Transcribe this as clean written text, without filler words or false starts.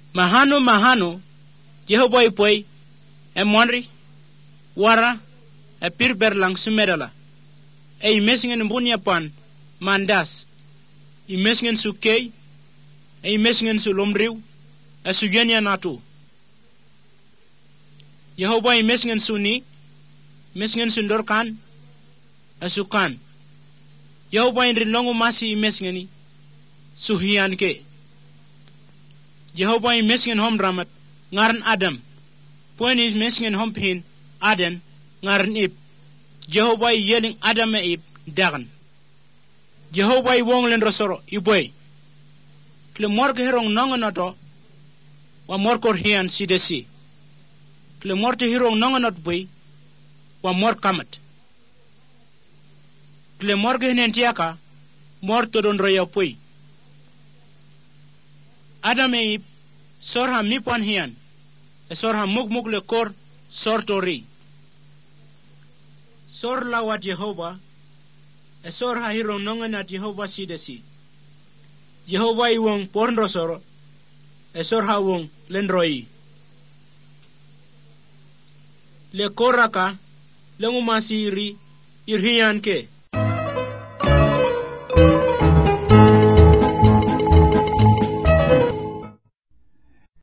mahano Jehova ipoi e monri wara e pirber lang sumedala e imesingen mbunya pan mandas imesingen sukei e imesingen sulomriu e sugenya natu Jehova imesingen suni mesingen sundorkan e sukan Jehova inrilongu masi imesingeni suhian ke Jehova imesingen hom ramat ngaran Adam Poinis mesingen hom pin Aden ngaran Ib Jehova yeling Adam e Ib dagan Jehova wonglen rosoro iboy kle morke herong nongonoto wa morkor hian sidesi kle morte hirong nongonot boy wa mor kamat kle morge hinen tiaka morto don roya pui Adam e Ib sorha mipon hian e sorha mugmug le kor sortori sor lawat Jehova e sorha hirong nongonat Jehova sidesi Jehova iwong porn rosoro e sorha wong lenroi le koraka lengu masiri irhian ke